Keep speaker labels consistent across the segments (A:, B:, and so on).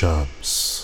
A: شمس.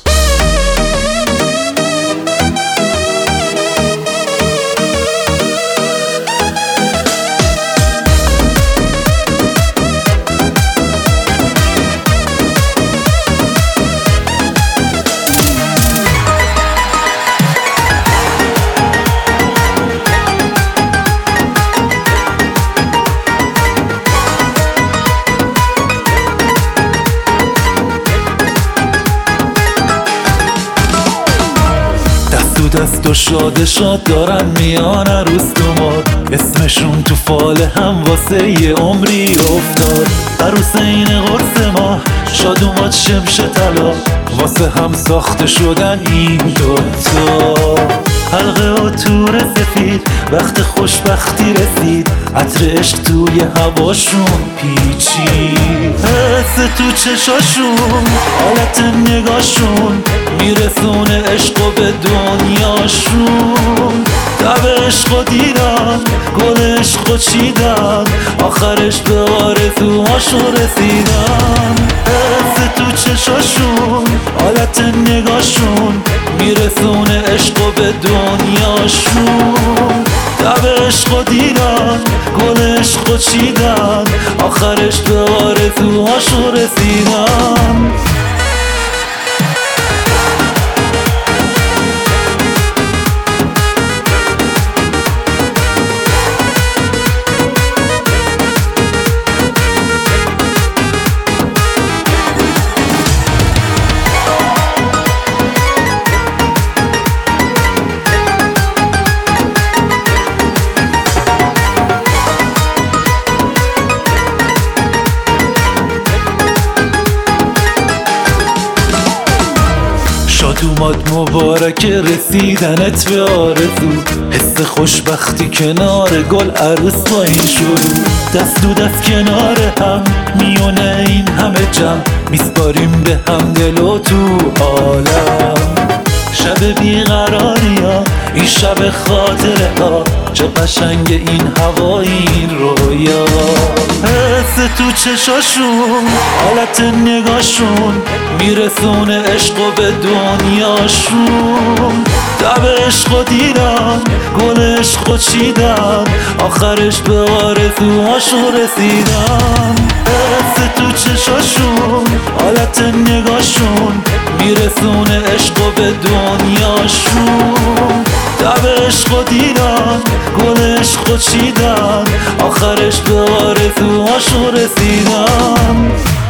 B: دست و شاد دارن میان عروس دوماد، اسمشون تو فال هم واسه یه عمری افتاد. عروس این قرص ما شاد اومد شمش طلا، واسه هم ساخته شدن این دوتا. حلقه و تور سفید وقت خوشبختی رسید، عطر عشق توی هواشون پیچید. حس تو چشاشون، حالت نگاشون میرسونه عشقو به دنیاشون. دب عشقو دیدن، گل عشقو چیدن، آخرش به آرزوهاشون رسیدن. حس تو چشاشون، حالت نگاشون میرسونه عشقو به دنیاشون. دب عشقو دیدن، گل عشقو چیدن، آخرش به آرزوهاشون رسیدن. شاد اومد مبارک رسیدنت به آرزو، حس خوشبختی کنار گل عروس با این شروع. دست تو دست کنار هم میونه این همه جمع، میسپاریم به هم دل و تو عالم. شب بیقراری ها، این شب خاطره ها، چه قشنگ این هوا این رویا. حس تو چشاشون، حالت نگاشون میرسونه عشقو به دنیاشون. دب عشقو دیدن، گل عشقو چیدن، آخرش به آرزوهاشون رسیدن. حس تو چشاشون، حالت نگاشون میرسونه عشقو به دنیاشون. دب عشقو دیدن، گل عشقو چیدن، آخرش به آرزوهاشون رسیدن.